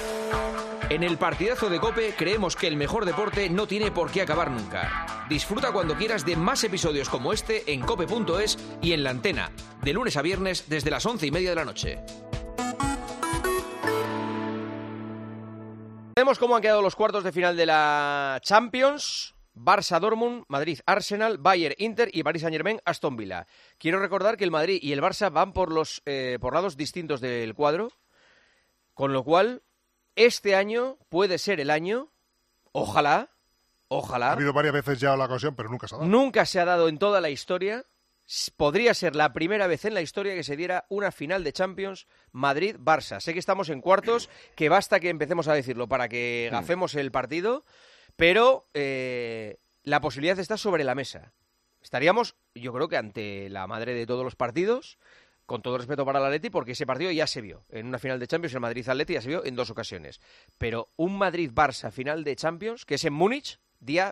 En el partidazo de COPE creemos que el mejor deporte no tiene por qué acabar nunca. Disfruta cuando quieras de más episodios como este en cope.es y en La Antena, de lunes a viernes desde las 11:30 de la noche. Vemos cómo han quedado los cuartos de final de la Champions. Barça-Dortmund, Madrid-Arsenal, Bayern-Inter y Paris Saint-Germain-Aston Villa. Quiero recordar que el Madrid y el Barça van por lados distintos del cuadro, con lo cual este año puede ser el año, ojalá. Ha habido varias veces ya la ocasión, pero nunca se ha dado. Nunca se ha dado en toda la historia. Podría ser la primera vez en la historia que se diera una final de Champions Madrid-Barça. Sé que estamos en cuartos, que basta que empecemos a decirlo para que gafemos el partido, pero la posibilidad está sobre la mesa. Estaríamos, yo creo que ante la madre de todos los partidos, con todo respeto para el Atleti, porque ese partido ya se vio. En una final de Champions, el Madrid-Atleti ya se vio en 2 ocasiones. Pero un Madrid-Barça final de Champions, que es en Múnich, día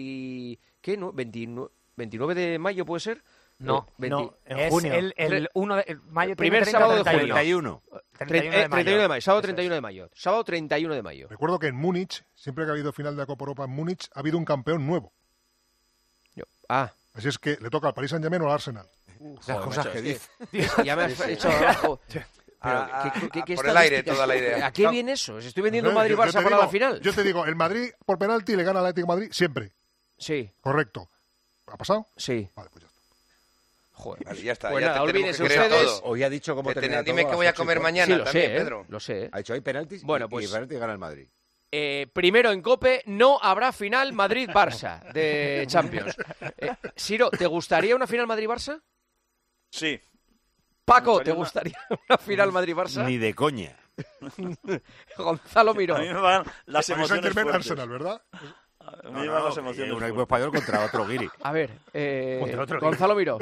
29 de mayo, ¿puede ser? No, en junio. El 1 de mayo. Primer sábado de junio. 31. 31 de mayo, sábado 31 de mayo. Sábado 31 de mayo. Recuerdo que en Múnich, siempre que ha habido final de la Copa Europa en Múnich, ha habido un campeón nuevo. Así es que le toca al Paris Saint-Germain o al Arsenal. Las cosas que dice. Ya me has hecho abajo. ¿Qué por el aire, toda la idea. ¿A qué viene eso? ¿Os estoy vendiendo Madrid-Barça para la final? Yo te digo, el Madrid por penalti le gana al Atlético de Madrid siempre. Sí. Correcto. ¿Ha pasado? Sí. Vale, pues ya está. Joder. Vale, ya está. Pues ya nada, te tenemos olvídense que creer ustedes. todo. Hoy ha dicho cómo termina todo. Dime qué voy a comer mañana Sí, también, sé, Pedro. Lo sé. Ha dicho, hay penaltis Bueno, y pues penalti gana el Madrid. Primero en COPE, no habrá final Madrid-Barça de Champions. Siro, ¿te gustaría una final Madrid-Barça? Sí. Paco, ¿te gustaría una final Madrid-Barça? Ni de coña. Gonzalo Miró. A mí me van las Paris emociones Saint-Germain fuertes. Arsenal, ¿verdad? A mí me van las emociones Un equipo fuertes. español contra otro guiri. A ver, Contra otro Gonzalo Miró.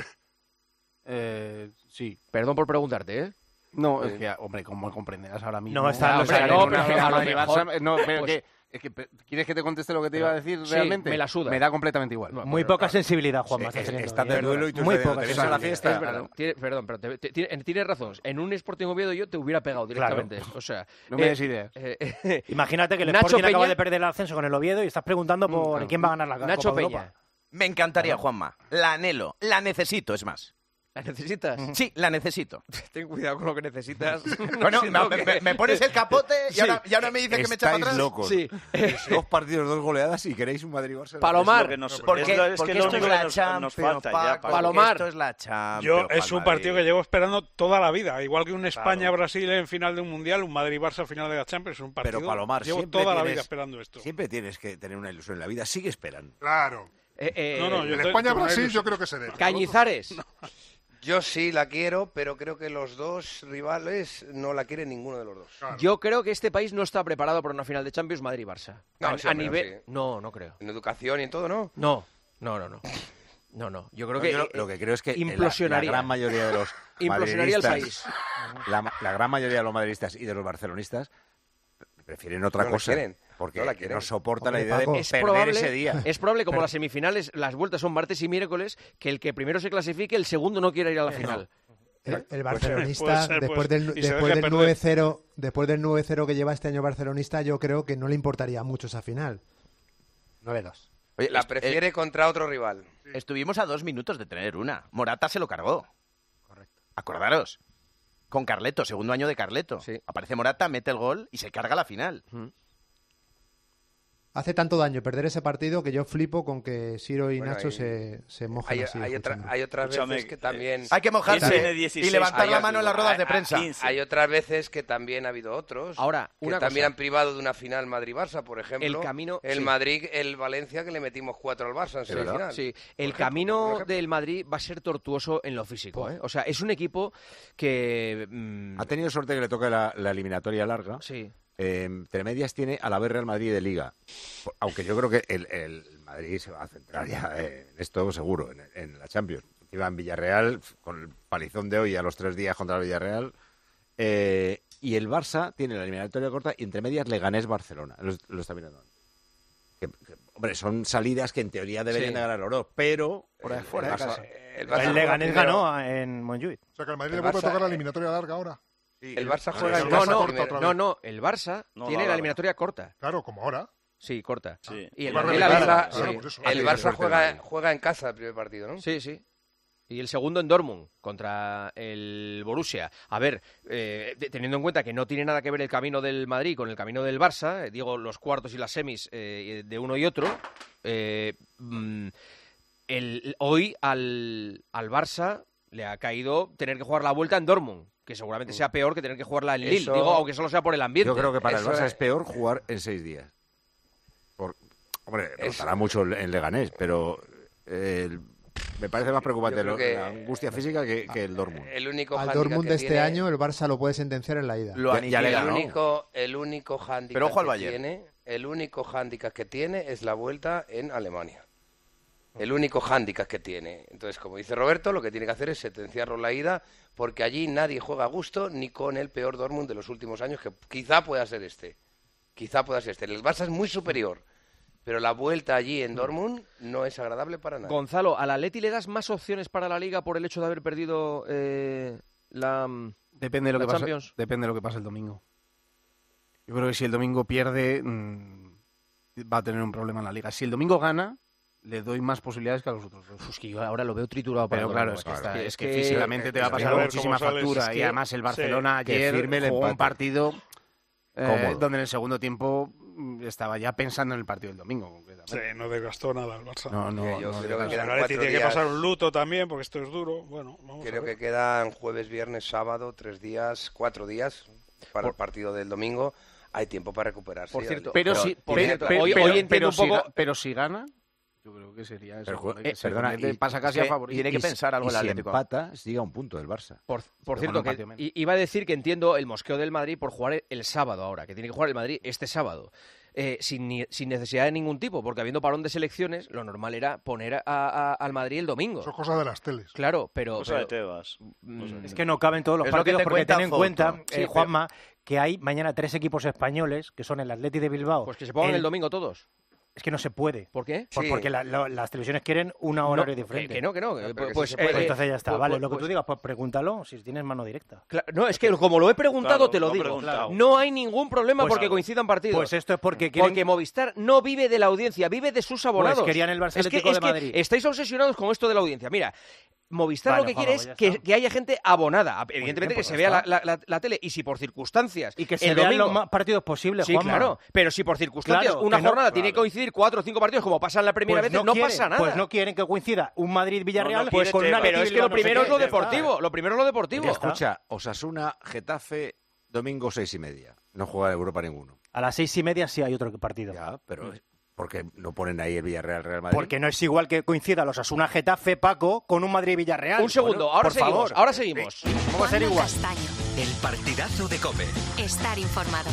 Sí. Perdón por preguntarte, ¿eh? No, es que, hombre, como comprenderás ahora mismo. No, está- no, pero a lo mejor, No, pero pues- ¿quieres que te conteste lo que te iba a decir Sí, realmente? me la suda. Me da completamente igual. No, Muy pero, poca sensibilidad, Juanma. Sí, estás teniendo. estás de duelo y tú Muy estás poca de a la sensibilidad. fiesta. Es verdad. Perdón, pero tienes razón. En un Sporting Oviedo yo te hubiera pegado directamente. O sea, No me des ideas. Imagínate que el Nacho Sporting acaba Peña- de perder el ascenso con el Oviedo y estás preguntando por claro. quién va a ganar la Nacho Copa de Peña. Europa. Me encantaría, Juanma. La anhelo. La necesito, es más. ¿La necesitas? Sí, la necesito. Ten cuidado con lo que necesitas. Bueno, Siendo que- me pones el capote y, Sí. ahora me dices que me echa para Estáis atrás. locos. Sí. 2 partidos, 2 goleadas y queréis un Madrid-Barça. Palomar. Es lo que nos- Porque, es lo- es porque que esto lo es único la que nos Champions, falta ya, Paco, Paco. Palomar. esto es la Champions. Yo es pa'l un partido que Madrid. llevo esperando toda la vida, igual que un España-Brasil en final de un Mundial, un Madrid-Barça final de la Champions, es un partido. Pero Palomar, llevo siempre toda la tienes- vida esperando esto. Siempre tienes que tener una ilusión en la vida. Sigue esperando. Claro. No, yo En te- España-Brasil yo creo que se dé. Cañizares. Yo sí la quiero, pero creo que los dos rivales no la quieren ninguno de los dos. Claro. Yo creo que este país no está preparado para una final de Champions Madrid-Barça. No, a sí, hombre, nivel... sí. No creo. En educación y en todo, ¿no? No. Yo creo que... Yo lo que creo es que implosionaría. la gran mayoría de los Implosionaría el madridistas, país. la gran mayoría de los madridistas y de los barcelonistas prefieren otra No la cosa. quieren, Porque no la quieren. no soportan Hombre, la idea Paco, de Es perder probable, ese día. es probable, como las semifinales, las vueltas son martes y miércoles, que el que primero se clasifique, el segundo no quiera ir a la final. El barcelonista, puede ser, después pues, del, y se después deje del perder. 9-0, después del 9-0 que lleva este año barcelonista, yo creo que no le importaría mucho esa final. 9-2. Oye, La prefiere contra otro rival. Estuvimos a 2 minutos de tener una. Morata se lo cargó. Correcto. Acordaros. Con Carleto, segundo año de Carleto. Sí. Aparece Morata, mete el gol y se carga la final. Hace tanto daño perder ese partido que yo flipo con que Siro y Bueno, Nacho hay- se mojen así. escuchando. Hay otras Escúchame, veces que también... Hay que mojarse Tiene 16 y levantar la años, mano en las ruedas de prensa. 15. Hay otras veces que también ha habido otros. Ahora, que una también cosa. han privado de una final Madrid-Barça, por ejemplo. El camino- El sí. Madrid, el Valencia, que le metimos 4 al Barça en semifinal. Sí, el Por ejemplo, camino por ejemplo. del Madrid va a ser tortuoso en lo físico, ¿eh? O sea, es un equipo que... Ha tenido suerte que le toque la eliminatoria larga. Sí. Entre medias tiene a la Real Madrid de Liga. Aunque yo creo que el Madrid se va a centrar ya en esto seguro, en la Champions. Iba en Villarreal, con el palizón de hoy a los 3 días contra el Villarreal. Y el Barça tiene la eliminatoria corta y entre medias Leganés-Barcelona. Lo está mirando. Hombre, son salidas que en teoría deberían de ganar los dos, pero... Fuera de casa. El Barça El Leganés primero- ganó en Montjuic. O sea que al Madrid El le vuelve a Barça- tocar la eliminatoria larga ahora. El Barça juega en No, casa no, primero. no, el Barça tiene la eliminatoria corta. Claro, como ahora. Sí, corta. Sí. Y el Barça- Madrid la Liga. Barça- Sí. por eso. El Barça juega en casa el primer partido, ¿no? Sí, sí. Y el segundo en Dortmund, contra el Borussia. A ver, teniendo en cuenta que no tiene nada que ver el camino del Madrid con el camino del Barça, digo, los cuartos y las semis de uno y otro, hoy al Barça le ha caído tener que jugar la vuelta en Dortmund, que seguramente sea peor que tener que jugarla en Lille, Eso- digo, aunque solo sea por el ambiente. Yo creo que para el Eso Barça es- es peor jugar en 6 días. Hombre, Eso- notará mucho en Leganés, pero me parece más preocupante Yo creo que- la angustia física que el Dortmund. El único Al hándicap Dortmund que de este tiene- año, el Barça lo puede sentenciar en la ida. Lo Ya le aniquila, ganó. ¿no? el único hándicap Pero ojo al que Bayern. tiene, el único hándicap que tiene es la vuelta en Alemania. El único hándicap que tiene. Entonces, como dice Roberto, lo que tiene que hacer es sentenciarlo la ida, porque allí nadie juega a gusto ni con el peor Dortmund de los últimos años, que quizá pueda ser este. Quizá pueda ser este. El Barça es muy superior, pero la vuelta allí en Dortmund no es agradable para nada. Gonzalo, ¿al Atleti le das más opciones para la Liga por el hecho de haber perdido la Depende de lo la que pase. Champions? Depende de lo que pase el domingo. Yo creo que si el domingo pierde, va a tener un problema en la liga. Si el domingo gana, le doy más posibilidades que a los otros dos. Pues que yo ahora lo veo triturado para Pero el claro, domingo, es que físicamente te va a pasar a ver muchísima cómo sales, factura. es Y que- además el Barcelona que ayer firme el jugó un empate. partido Cómodo. donde en el segundo tiempo estaba ya pensando en el partido del domingo, Sí, concretamente. no desgastó nada el Barça. No, Yo creo que El quedan Atleti 4 tiene que días. pasar un luto también, porque esto es duro. Bueno, vamos a Creo ver. que quedan jueves, viernes, sábado, 3 días, 4 días para el partido del domingo. Hay tiempo para recuperarse. Por cierto, Pero Pero, si, por pe- cierto, pe- hoy pero- entiendo pero un si poco- ga- pero si gana, yo creo que sería eso. Pero, que se perdona, convierte- y- pasa casi es a que favorito. tiene que Y si- pensar algo y el si Atlético. empata, sigue a un punto del Barça. Por Pero cierto, con un partido menos. iba a decir que entiendo el mosqueo del Madrid por jugar el sábado ahora, que tiene que jugar el Madrid este sábado, sin necesidad de ningún tipo, porque habiendo parón de selecciones, lo normal era poner al Madrid el domingo. Eso es cosa de las teles. Claro, pero... Cosa de Tebas. Es que no caben todos los Es lo que partidos te porque cuenta ten en Fouto. cuenta, Sí, pero- Juanma, que hay mañana 3 equipos españoles, que son el Atleti de Bilbao. Pues que se pongan el domingo todos. Es que no se puede. ¿Por qué? Sí. Porque las televisiones quieren una hora No, diferente. que no. pero que Pues, sí se puede. Pues entonces ya está, pues- vale. pues- Lo que tú pues- digas, pues pregúntalo si tienes mano directa. No, es que como lo he preguntado, Claro, te lo lo he digo. preguntado. No hay ningún problema Pues- porque coincidan partidos. Pues esto es porque quieren... Porque Movistar no vive de la audiencia, vive de sus abonados. Pues querían el Barça es que, Atlético es de que Madrid. estáis obsesionados con esto de la audiencia. Mira, Movistar Vale, lo que Juanma, quiere pues es ya está. que haya gente abonada. Evidentemente bien, que pues se ya vea está. la tele. Y si por circunstancias Y que se el vean domingo... los más partidos posibles, Sí, Juanma. claro. Pero si por circunstancias Claro, una que no- jornada tiene que coincidir 4 o 5 partidos como pasa en la primera Pues vez, no quieren, pasa nada. Pues no quieren que coincida un Madrid-Villarreal No, pues con quiere una Tebas. Pero es que lo primero es lo deportivo. Lo primero es lo deportivo. Escucha, Osasuna, Getafe, domingo 6:30. No juega Europa ninguno. A las 6:30 sí hay otro partido. Ya, pero ¿por qué no ponen ahí el Villarreal-Real Madrid? Porque no es igual que coincida los Osasuna Getafe, Paco, con un Madrid-Villarreal. Un segundo, Bueno, ahora por seguimos. favor. Ahora seguimos. ¿Cómo va a ser Juanma igual? Castaño. El partidazo de COPE. Estar informado.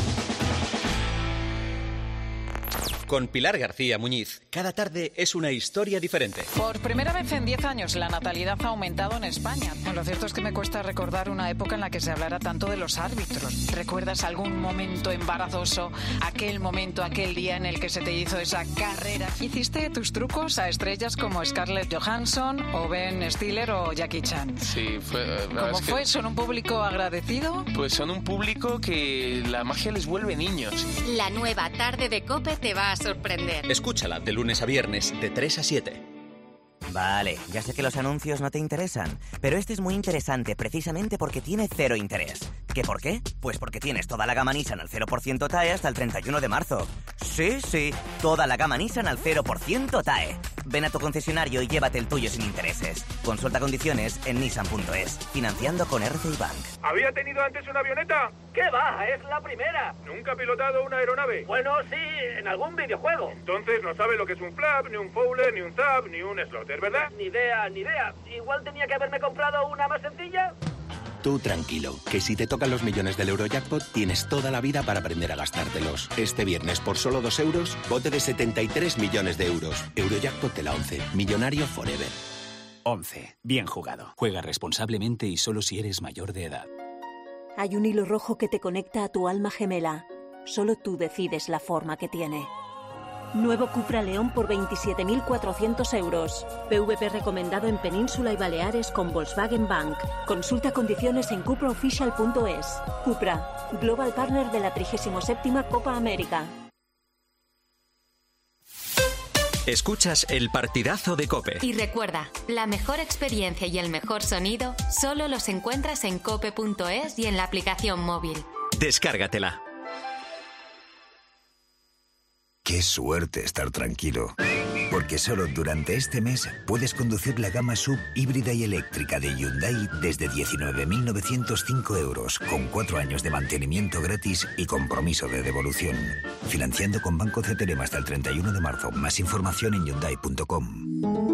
Con Pilar García Muñiz. Cada tarde es una historia diferente. Por primera vez en 10 años la natalidad ha aumentado en España. Lo cierto es que me cuesta recordar una época en la que se hablara tanto de los árbitros. ¿Recuerdas algún momento embarazoso? Aquel momento, aquel día en el que se te hizo esa carrera. ¿Hiciste tus trucos a estrellas como Scarlett Johansson o Ben Stiller o Jackie Chan? Sí, fue... ¿Cómo fue? ¿Son un público agradecido? Pues son un público que la magia les vuelve niños. La nueva tarde de COPE te va a sorprender. Escúchala de lunes a viernes de 3 a 7. Vale, ya sé que los anuncios no te interesan, pero este es muy interesante precisamente porque tiene cero interés. ¿Qué por qué? Pues porque tienes toda la gama Nissan al 0% TAE hasta el 31 de marzo. Sí, toda la gama Nissan al 0% TAE. Ven a tu concesionario y llévate el tuyo sin intereses. Consulta condiciones en nissan.es, financiando con RCI Bank. ¿Había tenido antes una avioneta? ¿Qué va? Es la primera. ¿Nunca ha pilotado una aeronave? Bueno, sí, en algún videojuego. Entonces no sabe lo que es un flap, ni un fowler, ni un zap, ni un slotter, ¿verdad? Ni idea, ni idea. Igual tenía que haberme comprado una más sencilla. Tú tranquilo, que si te tocan los millones del Eurojackpot, tienes toda la vida para aprender a gastártelos. Este viernes, por solo 2 euros, bote de 73 millones de euros. Eurojackpot de la 11. Millonario forever. 11. Bien jugado. Juega responsablemente y solo si eres mayor de edad. Hay un hilo rojo que te conecta a tu alma gemela. Solo tú decides la forma que tiene. Nuevo Cupra León por 27.400 euros. PVP recomendado en Península y Baleares con Volkswagen Bank. Consulta condiciones en cupraofficial.es. Cupra, Global Partner de la 37ª Copa América. Escuchas el partidazo de COPE. Y recuerda, la mejor experiencia y el mejor sonido solo los encuentras en cope.es y en la aplicación móvil. Descárgatela. Qué suerte estar tranquilo. Porque solo durante este mes puedes conducir la gama SUV híbrida y eléctrica de Hyundai desde 19.905 euros, con 4 años de mantenimiento gratis y compromiso de devolución. Financiando con Banco CTLM hasta el 31 de marzo. Más información en Hyundai.com.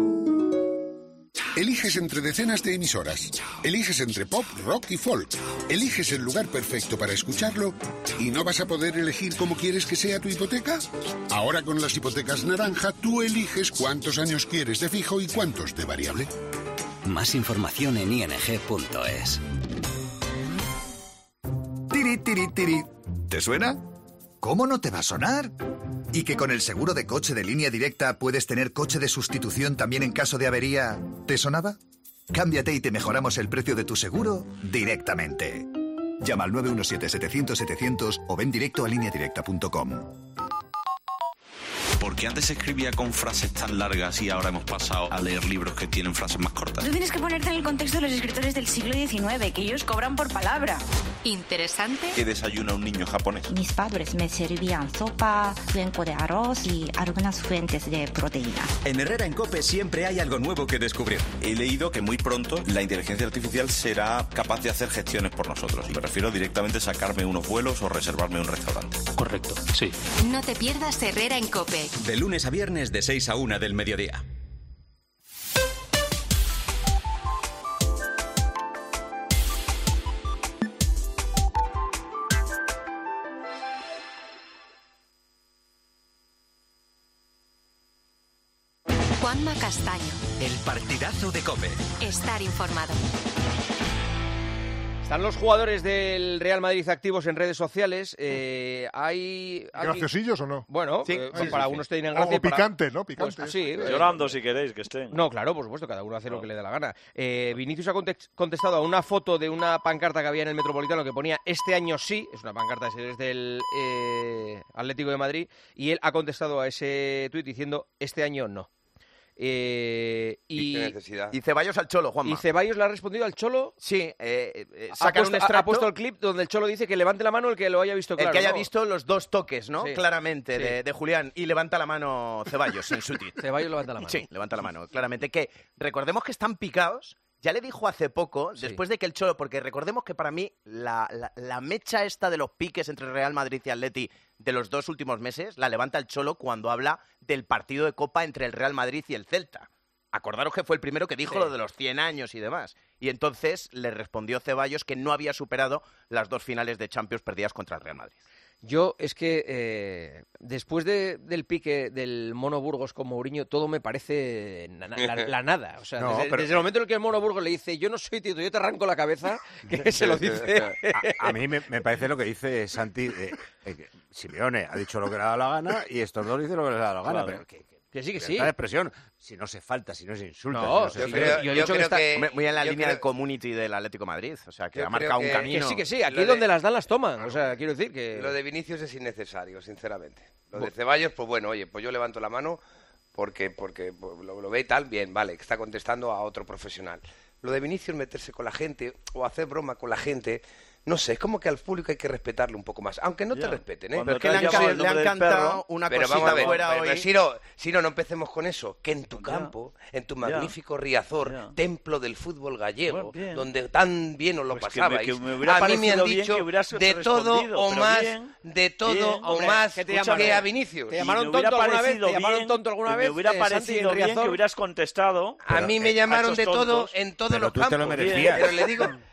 Eliges entre decenas de emisoras. Eliges entre pop, rock y folk. Eliges el lugar perfecto para escucharlo y no vas a poder elegir cómo quieres que sea tu hipoteca. Ahora con las hipotecas naranja, tú eliges cuántos años quieres de fijo y cuántos de variable. Más información en ing.es. Tiri, tiri, tiri. ¿Te suena? ¿Cómo no te va a sonar? ¿Y que con el seguro de coche de Línea Directa puedes tener coche de sustitución también en caso de avería? ¿Te sonaba? Cámbiate y te mejoramos el precio de tu seguro directamente. Llama al 917-700-700 o ven directo a lineadirecta.com. ¿Por qué antes se escribía con frases tan largas y ahora hemos pasado a leer libros que tienen frases más cortas? Tú tienes que ponerte en el contexto de los escritores del siglo XIX, que ellos cobran por palabra. ¿Interesante? ¿Qué desayuna un niño japonés? Mis padres me servían sopa, cuenco de arroz y algunas fuentes de proteína. En Herrera en COPE siempre hay algo nuevo que descubrir. He leído que muy pronto la inteligencia artificial será capaz de hacer gestiones por nosotros. Me refiero directamente a sacarme unos vuelos o reservarme un restaurante. Correcto, sí. No te pierdas Herrera en COPE. De lunes a viernes de 6 a 1 del mediodía. Juanma Castaño. El partidazo de COPE. Estar informado. Están los jugadores del Real Madrid activos en redes sociales. ¿Hay graciosillos o no? Bueno, sí, para algunos tienen gracia. O picante, ¿no? Picante. Pues, sí, llorando si queréis que estén. No, claro, por supuesto, cada uno hace lo que le dé la gana. Vinicius ha contestado a una foto de una pancarta que había en el Metropolitano que ponía "Este año sí", es una pancarta de seguidores del Atlético de Madrid, y él ha contestado a ese tuit diciendo "Este año no". ¿Y qué necesidad? Y Ceballos al Cholo, Juanma. ¿Y Ceballos le ha respondido al Cholo? Sí. Ha puesto el clip donde el Cholo dice que levante la mano el que lo haya visto claro. El que haya ¿no? visto los dos toques, ¿no? Sí. Claramente, Sí. de Julián. Y levanta la mano Ceballos en su tuit. Ceballos levanta la mano. Sí, levanta la mano. Claramente. Que recordemos que están picados. Ya le dijo hace poco, después de que el Cholo, porque recordemos que para mí la mecha esta de los piques entre Real Madrid y Atleti de los 2 últimos meses la levanta el Cholo cuando habla del partido de Copa entre el Real Madrid y el Celta. Acordaros que fue el primero que dijo lo de los 100 años y demás. Y entonces le respondió Ceballos que no había superado las 2 finales de Champions perdidas contra el Real Madrid. Yo es que después del pique del Mono Burgos con Mourinho, todo me parece la nada. O sea, No, desde el momento en el que el Mono Burgos le dice "yo no soy tío, yo te arranco la cabeza", que se lo dice. A mí me parece lo que dice Santi. Simeone ha dicho lo que le ha dado la gana y estos dos dicen lo que les ha dado la gana. Claro. Pero que sí, que sí. Esta expresión, si no se falta, si no se insulta. No, si no se yo creo- yo creo que- muy en la yo línea creo- del community del Atlético de Madrid. O sea, que Yo ha marcado creo un camino. Que sí, aquí Lo donde de- las dan las toman. O sea, quiero decir que... Lo de Vinicius es innecesario, sinceramente. Lo de Ceballos, pues bueno, oye, pues yo levanto la mano porque lo ve y tal, bien, vale, que está contestando a otro profesional. Lo de Vinicius, meterse con la gente o hacer broma con la gente, no sé, es como que al público hay que respetarle un poco más, aunque no te respeten, ¿eh? Cuando te han llamado el nombre del perro, una pero cosita vamos a ver, fuera pero hoy. si no empecemos con eso, que en tu campo, en tu magnífico Riazor, templo del fútbol gallego, Bien. donde tan bien os lo Pues pasabais, que me hubiera a mí me han parecido bien dicho que hubieras de todo respondido, o pero más, bien. de todo Bien. o Hombre, más ¿qué te que llamaron? a Vinicius. ¿Te Y llamaron me hubiera tonto alguna vez? parecido ¿Te llamaron bien, tonto alguna me vez? hubiera Santi, en parecido bien Riazor? que hubieras contestado. A mí me llamaron de todo tontos. en todos Pero los tú te lo campos. merecías. Pero le digo,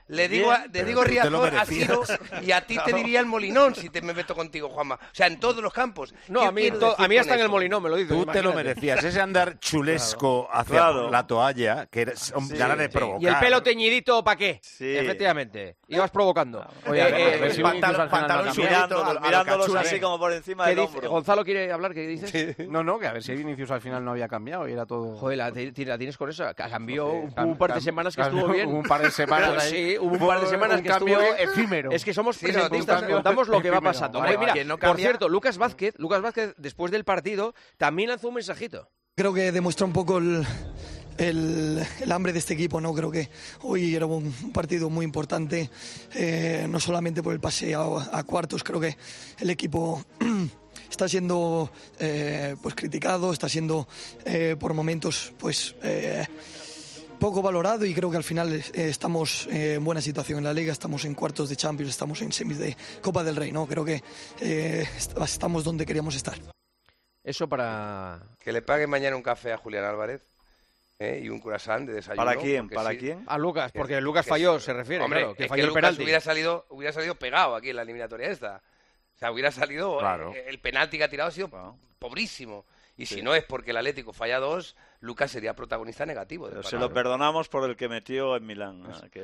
le digo Riazor a Ciro y a ti te diría el Molinón si me meto contigo, Juanma. O sea, en todos los campos. No, a mí hasta en el Molinón me lo dices. Tú te lo merecías. Ese andar chulesco hacia la toalla, que era gana de provocar. Y el pelo teñidito, ¿para qué? Sí. Efectivamente. Ibas provocando. Oye, mirándolos así como por encima del hombro. ¿Gonzalo quiere hablar? ¿Qué dices? Sí. No, que a ver si Vinicius al final no había cambiado y era todo... Joder, la tienes con eso. Cambió un par de semanas que estuvo bien. Un par de semanas ahí. Sí, hubo un par de semanas que estuvo bien. Efímero. Es que somos presentistas, contamos lo que va pasando. Hombre, mira, por cierto, Lucas Vázquez, después del partido, también lanzó un mensajito. Creo que demuestra un poco el hambre de este equipo, ¿no? Creo que hoy era un partido muy importante, no solamente por el pase a cuartos. Creo que el equipo está siendo pues criticado, está siendo por momentos pues poco valorado, y creo que al final estamos en buena situación en la Liga, estamos en cuartos de Champions, estamos en semis de Copa del Rey, ¿no? Creo que estamos donde queríamos estar. Eso para... Que le pague mañana un café a Julián Álvarez y un croissant de desayuno. ¿Para quién? ¿Para quién? A Lucas, porque Lucas falló, se refiere, hombre, claro, que es falló que el penalti. Hubiera salido pegado aquí en la eliminatoria esta. O sea, hubiera salido... Claro. El penalti que ha tirado ha sido pobrísimo. Y si no es porque el Atlético falla 2, Lucas sería protagonista negativo. Se lo perdonamos por el que metió en Milán.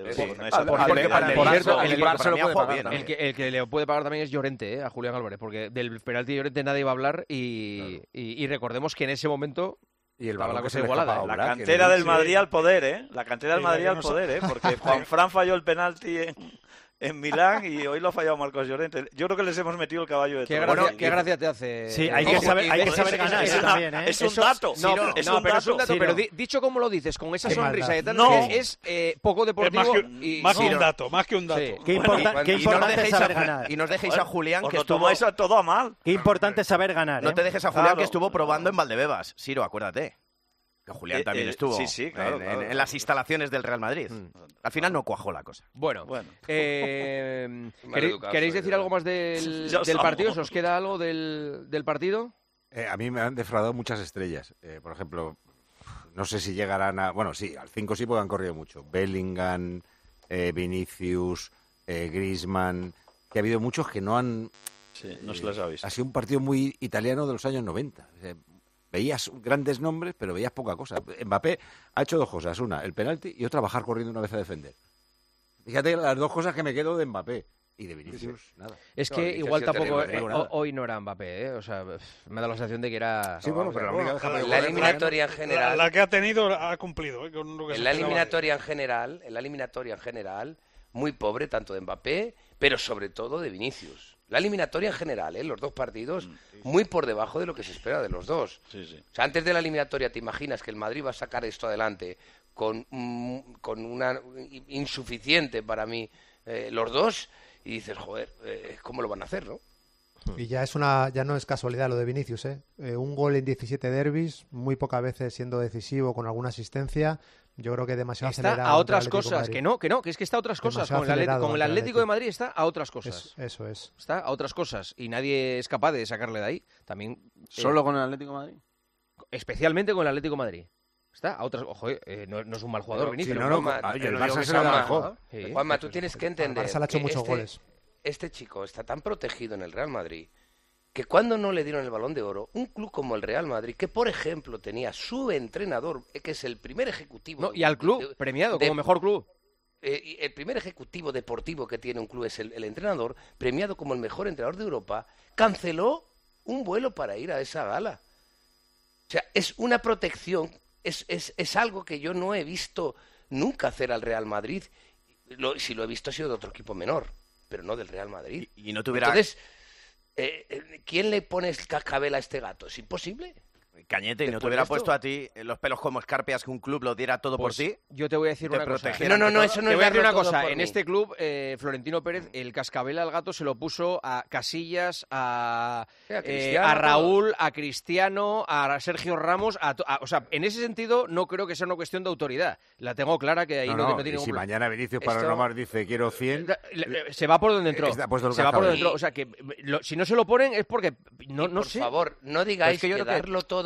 El que le puede pagar también es Llorente, a Julián Álvarez, porque del penalti de Llorente nadie va a hablar y recordemos que en ese momento... Y estaba la cosa igualada. La cantera del Madrid al poder, ¿eh? La cantera del Madrid al poder, ¿eh? Porque Juanfran falló el penalti en Milán y hoy lo ha fallado Marcos Llorente. Yo creo que les hemos metido el caballo de Troya. Qué gracia te hace. Sí, hay que saber ganar eso también, ¿eh? Es un dato. Es un dato, pero dicho como lo dices, con esa sonrisa de tal, es poco deportivo. Más que un dato. Qué importante es saber ganar. Y nos dejéis a Julián, que estuvo eso todo a mal. Qué importante es saber ganar. No te dejes a Julián, que estuvo probando en Valdebebas. Siro, acuérdate. Que Julián también estuvo en las instalaciones del Real Madrid. Al final no cuajó la cosa. Bueno. ¿Queréis decir algo más del partido? ¿Os queda algo del partido? A mí me han defraudado muchas estrellas. Por ejemplo, no sé si llegarán a... Bueno, sí, al 5 sí porque han corrido mucho. Bellingham, Vinicius, Griezmann... Que ha habido muchos que no han... Sí, no se les ha visto. Ha sido un partido muy italiano de los años 90. Veías grandes nombres, pero veías poca cosa. Mbappé ha hecho dos cosas. Una, el penalti, y otra, bajar corriendo una vez a defender. Fíjate las dos cosas que me quedo de Mbappé. Y de Vinicius, nada. Es que igual tampoco... hoy no era Mbappé, ¿eh? O sea, me da la sensación de que era... Sí, bueno, pero la eliminatoria en general... La que ha tenido ha cumplido, ¿eh? Con lo que en la eliminatoria en general, muy pobre, tanto de Mbappé, pero sobre todo de Vinicius. La eliminatoria en general, los dos partidos, muy por debajo de lo que se espera de los dos. Sí, sí. O sea, antes de la eliminatoria, ¿te imaginas que el Madrid va a sacar esto adelante con una insuficiente para mí los dos? Y dices, joder, ¿cómo lo van a hacer, no? Y ya no es casualidad lo de Vinicius, ¿eh? Un gol en 17 derbis, muy pocas veces siendo decisivo con alguna asistencia. Yo creo que demasiado acelerado. Está a otras cosas, que es que está a otras cosas. Con el Atlético de Madrid está a otras cosas. Eso es. Está a otras cosas y nadie es capaz de sacarle de ahí. También. ¿Solo con el Atlético de Madrid? Especialmente con el Atlético de Madrid. Está a otras... Ojo, no es un mal jugador, Vinicius. Juanma, tú tienes que entender. Barça le ha hecho muchos goles. Este chico está tan protegido en el Real Madrid que cuando no le dieron el Balón de Oro, un club como el Real Madrid, que por ejemplo tenía su entrenador, que es el primer ejecutivo... y al club, premiado como mejor club. El primer ejecutivo deportivo que tiene un club es el entrenador, premiado como el mejor entrenador de Europa, canceló un vuelo para ir a esa gala. O sea, es una protección, es algo que yo no he visto nunca hacer al Real Madrid. Si lo he visto ha sido de otro equipo menor, pero no del Real Madrid. Y no tuviera... Entonces, ¿quién le pone el cascabel a este gato? ¿Es imposible? Cañete, y no te hubiera puesto a ti los pelos como escarpias que un club lo diera todo por ti. Yo te voy a decir una cosa. Eso no te es voy a decir una cosa. En este club, Florentino Pérez, el cascabel al gato se lo puso a Casillas, a Raúl, a Cristiano, a Sergio Ramos. O sea, en ese sentido, no creo que sea una cuestión de autoridad. La tengo clara que ahí no tiene... Y si mañana Vinicius para Roma dice quiero 100... Se va por donde entró. Se va por donde entró. O sea, que si no se lo ponen es porque... No por sé. Por favor, no digáis que darlo todo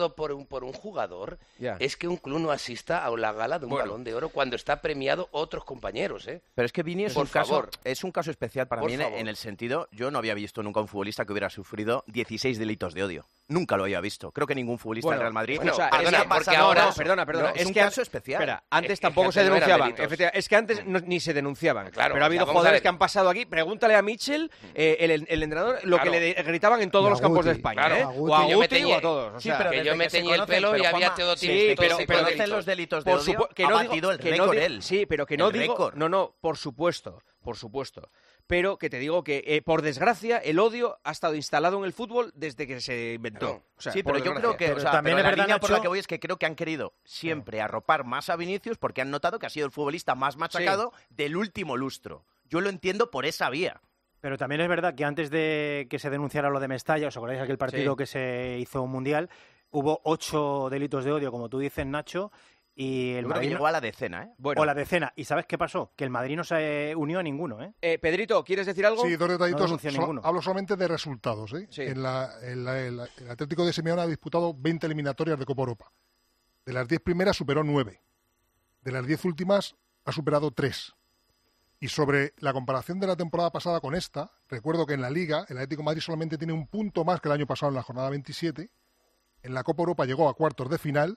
premiado por un jugador, es que un club no asista a la gala de un Balón de Oro cuando está premiado otros compañeros, ¿eh? Pero es que Vini es un caso especial para mí en el sentido, yo no había visto nunca un futbolista que hubiera sufrido 16 delitos de odio. Nunca lo había visto. Creo que ningún futbolista del Real Madrid... Perdona. Es un caso especial. Espera, antes tampoco se denunciaban. Es que antes ni se denunciaban. Claro, pero ha habido jugadores que han pasado aquí. Pregúntale a Mitchell, el entrenador, lo que le gritaban en todos los campos de España. O a Guti o a todos. O sea, que yo me teñí el pelo y había todo tipo de delitos. Pero conocen los delitos de odio, ha batido el récord él. Sí, pero que no digo... No, por supuesto. Pero que te digo que, por desgracia, el odio ha estado instalado en el fútbol desde que se inventó. O sea, sí, pero yo creo que... también es verdad, línea por la que voy es que creo que han querido siempre arropar más a Vinicius porque han notado que ha sido el futbolista más machacado del último lustro. Yo lo entiendo por esa vía. Pero también es verdad que antes de que se denunciara lo de Mestalla, ¿os acordáis de aquel partido que se hizo mundial? Hubo 8 delitos de odio, como tú dices, Nacho, y el Madrid llegó a la decena, ¿eh? Bueno. O la decena. ¿Y sabes qué pasó? Que el Madrid no se unió a ninguno, ¿eh? Pedrito, ¿quieres decir algo? Sí, 2 detallitos. No hablo solamente de resultados, ¿eh? Sí. El Atlético de Simeone ha disputado 20 eliminatorias de Copa Europa. De las 10 primeras superó 9. De las 10 últimas ha superado 3. Y sobre la comparación de la temporada pasada con esta, recuerdo que en la Liga el Atlético de Madrid solamente tiene un punto más que el año pasado en la jornada 27. En la Copa Europa llegó a cuartos de final.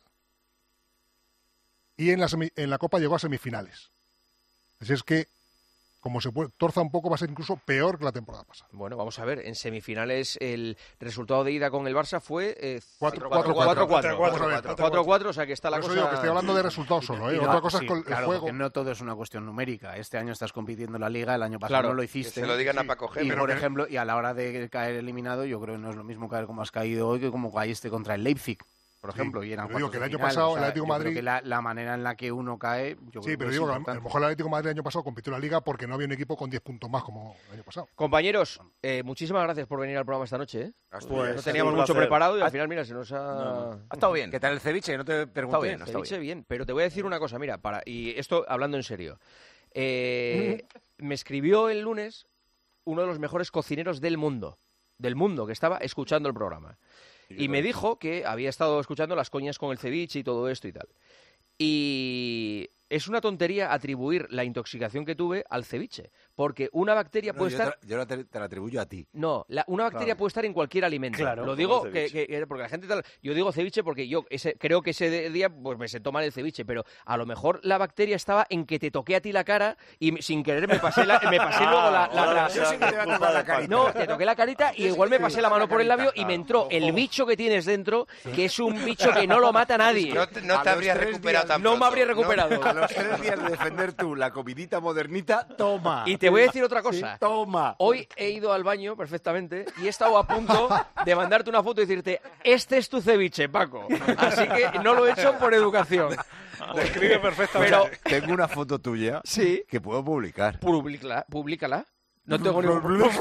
Y en la Copa llegó a semifinales. Así es que, como se torza un poco, va a ser incluso peor que la temporada pasada. Bueno, vamos a ver. En semifinales el resultado de ida con el Barça fue 4-4. 4-4, o sea que está la cosa... Digo que estoy hablando de resultados solo, ¿eh? Otra cosa es con el juego. Que no todo es una cuestión numérica. Este año estás compitiendo en la Liga, el año pasado no lo hiciste. Que se lo digan a Paco Gémez. Y, por ejemplo, y a la hora de caer eliminado, yo creo que no es lo mismo caer como has caído hoy que como caíste contra el Leipzig, por ejemplo, y eran digo que el año final, pasado el Atlético de Madrid... Creo que la manera en la que uno cae... Sí, pero digo que a lo mejor el Atlético de Madrid el año pasado compitió en la Liga porque no había un equipo con 10 puntos más como el año pasado. Compañeros, muchísimas gracias por venir al programa esta noche. Pues no teníamos mucho preparado y al final, mira, se nos ha... Ha estado bien. ¿Qué tal el ceviche? No te pregunté. El ceviche bien, pero te voy a decir una cosa, mira, y esto hablando en serio. Me escribió el lunes uno de los mejores cocineros del mundo, que estaba escuchando el programa. Y me dijo que había estado escuchando las coñas con el ceviche y todo esto y tal. Y es una tontería atribuir la intoxicación que tuve al ceviche, porque una bacteria puede estar... Yo te la atribuyo a ti. No, una bacteria puede estar en cualquier alimento. Claro, lo digo porque la gente... Yo digo ceviche porque yo creo que ese día pues me sentó mal el ceviche, pero a lo mejor la bacteria estaba en que te toqué a ti la cara y sin querer me pasé luego la... Yo sí que te voy a tocar la carita. No, te toqué la carita y igual me pasé la mano por el labio y me entró el bicho que tienes dentro, que es un bicho que no lo mata nadie. No te habrías recuperado tan pronto. No me habría recuperado. A los 3 días de defender tú la comidita modernita, toma. Y te voy a decir otra cosa. Sí, toma. Hoy he ido al baño perfectamente y he estado a punto de mandarte una foto y decirte, este es tu ceviche, Paco. Así que no lo he hecho por educación. Describe perfectamente. Pero tengo una foto tuya que puedo publicar. Públicala. No tengo ningún problema.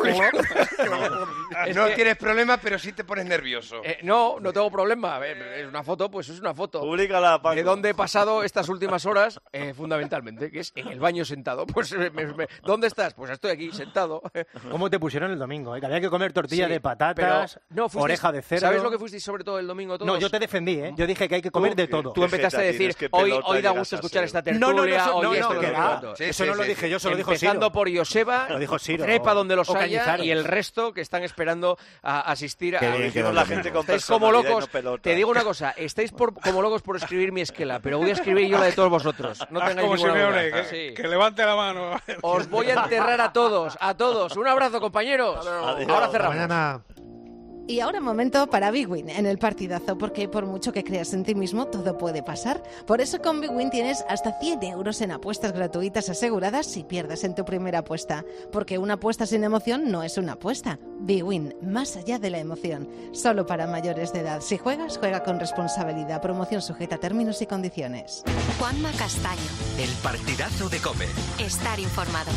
No tienes problema, pero sí te pones nervioso. No tengo problema. Es una foto, pues es una foto. Públicala, Paco. De dónde he pasado estas últimas horas, fundamentalmente, que es en el baño sentado. Pues, ¿dónde estás? Pues estoy aquí, sentado. ¿Cómo te pusieron el domingo? Que había que comer tortilla de patatas, oreja de cerdo... ¿Sabes lo que fuisteis sobre todo el domingo todos? No, yo te defendí, ¿eh? Yo dije que hay que comer de todo. Tú empezaste a decir, hoy da gusto escuchar esta tertulia, eso no lo dije yo, se lo dijo Ciro. Empezando por Joseba... Lo dijo Ciro. Trepa donde los haya y el resto que están esperando a asistir a... la gente con estáis como locos. Te digo una cosa, estáis como locos por escribir mi esquela, pero voy a escribir yo la de todos vosotros. No tengáis como ninguna Simeone, duda. que levante la mano. Os voy a enterrar a todos. Un abrazo, compañeros. Ahora cerramos. Mañana. Y ahora momento para Big Win en el partidazo, porque por mucho que creas en ti mismo, todo puede pasar. Por eso con Big Win tienes hasta 100 euros en apuestas gratuitas aseguradas si pierdes en tu primera apuesta. Porque una apuesta sin emoción no es una apuesta. Big Win, más allá de la emoción. Solo para mayores de edad. Si juegas, juega con responsabilidad. Promoción sujeta a términos y condiciones. Juanma Castaño. El partidazo de COPE. Estar informado.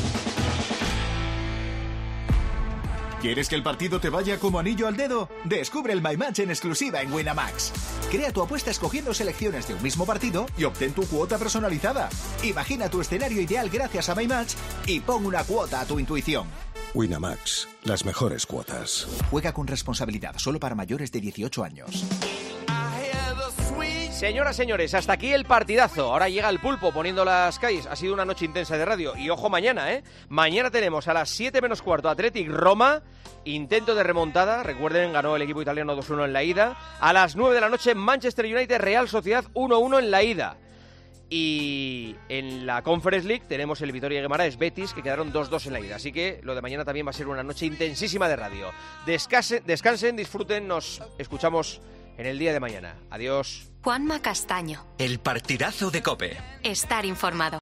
¿Quieres que el partido te vaya como anillo al dedo? Descubre el My Match en exclusiva en Winamax. Crea tu apuesta escogiendo selecciones de un mismo partido y obtén tu cuota personalizada. Imagina tu escenario ideal gracias a My Match y pon una cuota a tu intuición. Winamax, las mejores cuotas. Juega con responsabilidad, solo para mayores de 18 años. Señoras, señores, hasta aquí el partidazo. Ahora llega el pulpo poniendo las calles. Ha sido una noche intensa de radio. Y ojo mañana, ¿eh? Mañana tenemos a las 7 menos cuarto Athletic Roma. Intento de remontada. Recuerden, ganó el equipo italiano 2-1 en la ida. A las 9 de la noche Manchester United Real Sociedad 1-1 en la ida. Y en la Conference League tenemos el Vitoria Guimarães Betis, que quedaron 2-2 en la ida. Así que lo de mañana también va a ser una noche intensísima de radio. Descansen, disfruten, nos escuchamos en el día de mañana. Adiós. Juanma Castaño. El partidazo de COPE. Estar informado.